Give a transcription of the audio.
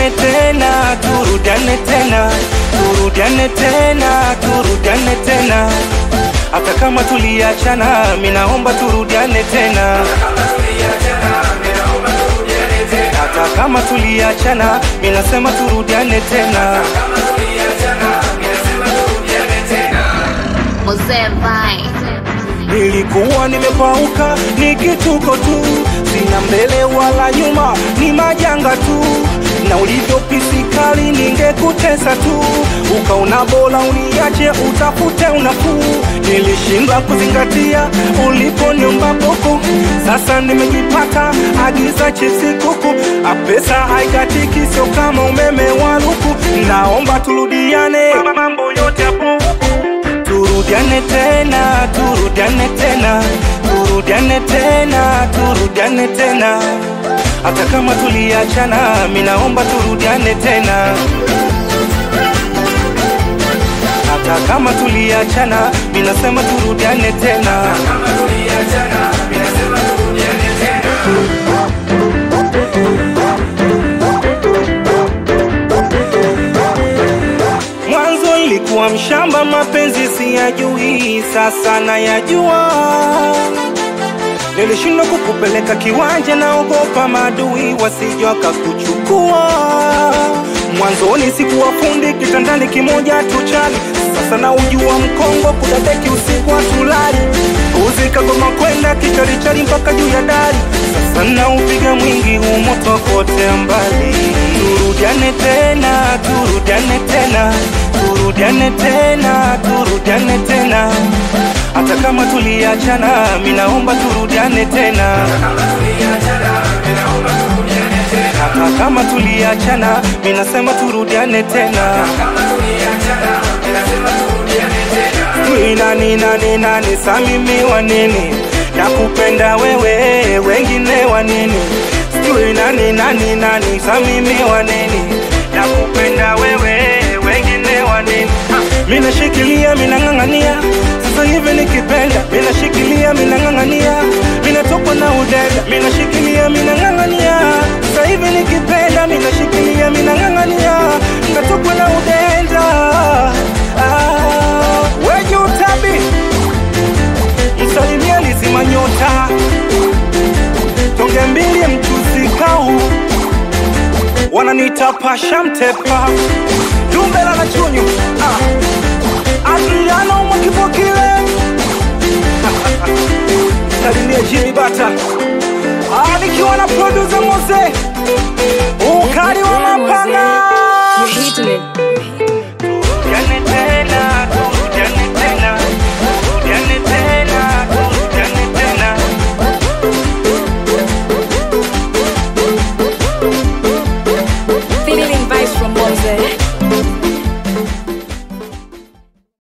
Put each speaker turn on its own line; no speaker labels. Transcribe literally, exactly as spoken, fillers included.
turudiane tena, turudiane tena, turudiane tena, turudiane tena. Hata kama tuliachana, mimi naomba turudiane tena. Hata kama tuliachana, mimi nasema turudiane tena. Nilikuwa nimepauka, ni kituko tu, sina mbele wala nyuma, ni majanga tu. Na ulivyo pisikali ningekutesa tu, ukaona bora uniache utafute unafuu. Nilishindwa kuzingatia uliponiomba boko, sasa nimejipata agiza chipsi kuku. Apesa haikatiki sio kama umeme wa luku, naomba turudiane mambo yote hapo. Turudiane tena, turudiane tena, turudiane tena, turudiane tena. Hata kama tuliachana, mimi naomba turudiane tena. Hata kama tuliachana, mimi nasema turudiane tena. Hata kama tuliachana, mimi nasema turudiane tena. Mwanzo ilikuwa mshamba, mapenzi siyajui, sasa nayajua. Nilishindwa kukupeleka kiwanja, naogopa madui wasije wakakuchukua. Mwanzoni sikuwa fundi, kitandani kimoja tuchali, sasa na ujua mkongo kudadeki usiku atulali. Uzika goma kwenda kicharichari mpaka juu ya dari, sasa na upiga mwingi umoto kote mbali. Turudiane tena, turudiane tena, turudiane tena, turudiane tena. Hata kama tuliachana, mimi naomba turudiane tena. Hata kama tuliachana, mimi nasema turudiane tena. Nani nani nani samimi wa nini, nakupenda wewe wengine wa nini. Sijui nani nani nani samimi wa nini, nakupenda wewe wengine wa nini. Mimi nashikilia, mimi nangangania, sasa hivi nikipenda mimi nashikilia, mimi nangangania, mimi natokwa na udenda. Mimi nashikilia, mimi nangangania, sasa hivi nikipenda mimi nashikilia, mimi nangangania, natokwa na udenda. Ah, wewe utabi msalimia lizima nyota, tonge mbili mchuzi kau, wananiita pasha mtepa, dumbela na chunyu. Ah, Adriano mwakipokile salimia Jimmy Bata, ah, nikiwa na producer Mose ukali wa mapanga.